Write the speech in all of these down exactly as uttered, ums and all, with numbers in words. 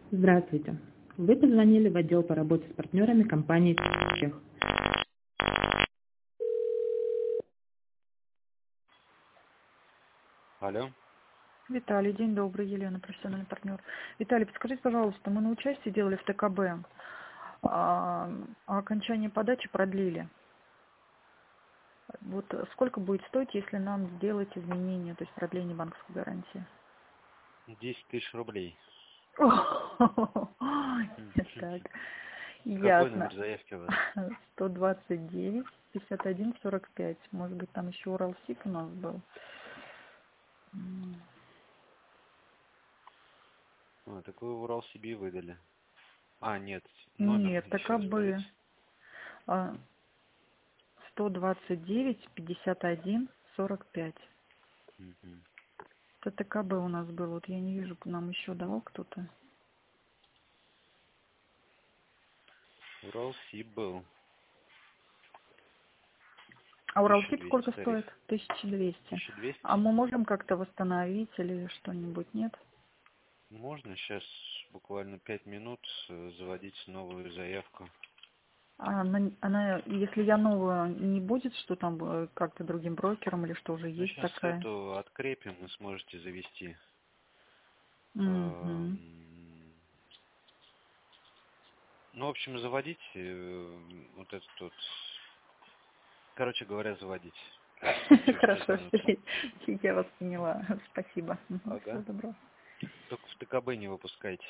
Здравствуйте. Вы позвонили в отдел по работе с партнерами компании «Чех». Алло. Виталий, день добрый, Елена, профессиональный партнер. Виталий, подскажите, пожалуйста, мы на участие делали в ТКБ, а, а окончание подачи продлили. Вот сколько будет стоить, если нам сделать изменения, то есть продление банковской гарантии? десять тысяч рублей. М. Так, Какой номер ясно. заявки у вас? сто двадцать девять пятьдесят один сорок пять. Может быть, там еще Уралсиб у нас был. М, А, такой Урал себе выдали. А, нет, номер Нет, еще раз ТКБ. скажите. А, сто двадцать девять пятьдесят один сорок пять. Мгм. Это ТКБ у нас был. Вот я не вижу, нам еще давал кто-то. Урал Сиб был. А тысяча Уралсиб двести сколько тариф. стоит? тысяча двести. тысяча А двести? мы можем как-то восстановить или что-нибудь, нет? Можно сейчас буквально пять минут э, заводить новую заявку. А она, она, если я новую, не будет, что там э, как-то другим брокером или что уже Ну, есть сейчас такая? эту открепим, вы сможете завести. Угу. Эм, Ну, в общем, заводить э, вот этот вот, короче говоря, заводить. Через пять Хорошо, минут. я вас поняла. Спасибо. Всего Ага. доброго. Только в ТКБ не выпускайте.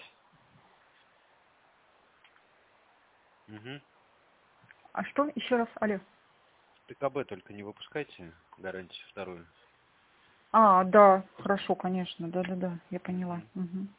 Угу. А что? Еще раз, алло. ТКБ только не выпускайте, гарантию вторую. А, да, хорошо, конечно, да-да-да, я поняла. Мгм. Мгм.